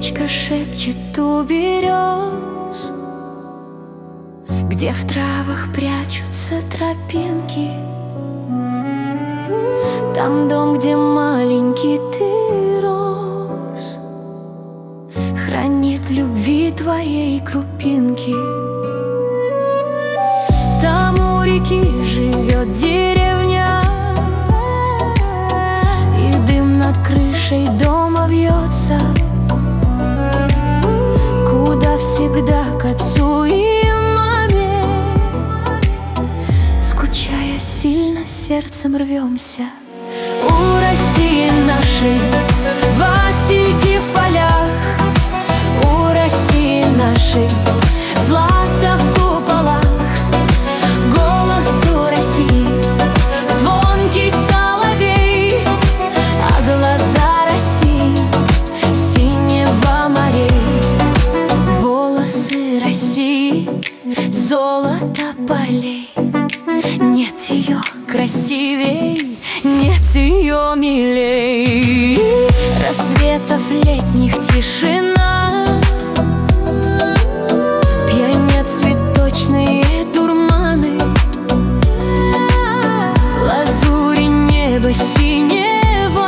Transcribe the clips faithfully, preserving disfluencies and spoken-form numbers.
птичка шепчет у берез, где в травах прячутся тропинки. Там дом, где маленький ты рос, хранит любви твоей крупинки. Там у реки живет деревня, и дым над крышей дома вьется, куда всегда к отцу и маме, скучая сильно, сердцем рвемся. У России нашей васильки в полях, у России нашей злато в куполах. Голос у России звонкий соловей, а глаза России синего морей. Волосы России золото полей, нет ее красивей, нет ее милей. Рассветов летних тишина, пьянят цветочные дурманы, лазури неба синего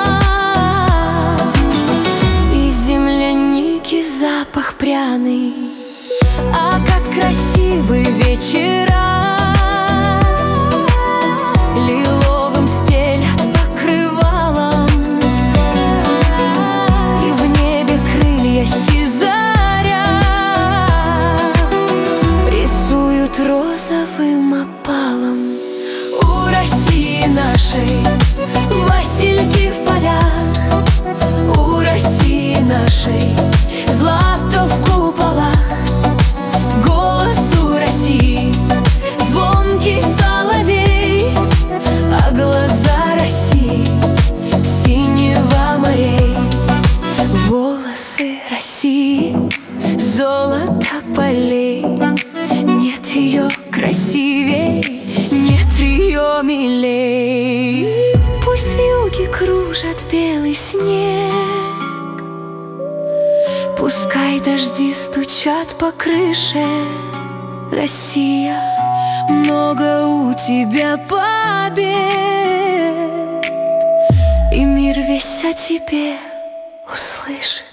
и земляники запах пряный. А как красивы вечера, лиловым стелят покрывалом, и в небе крылья сизаря рисуют розовым опалом. У России нашей васильки в полях, у России нашей злато в куполах. Голос у России звонкий соловей, а глаза России синего морей. Волосы России золото полей, нет ее красивей, нет ее милей. Пусть вьюги кружат белый снег, пускай дожди стучат по крыше. Россия, много у тебя побед, и мир весь о тебе услышит.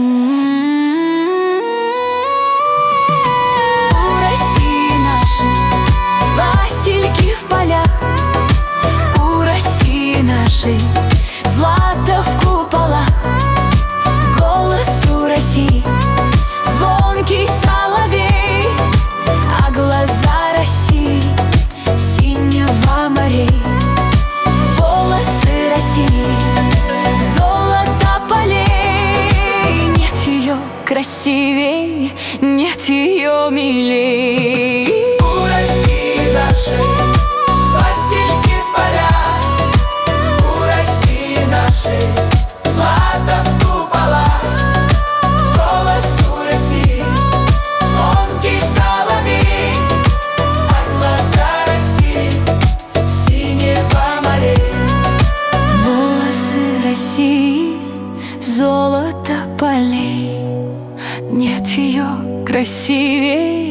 У России нашей васильки в полях, у России нашей злато в куполах. Голос у России звонкий соловей, а глаза России синего морей. Волосы России золото полей, нет ее красивей, нет ее милей. У России нашей васильки в полях, у России нашей злато в куполах. Голос у России звонкий соловей, а глаза России синего морей. Волосы России золото полей, нет ее красивей,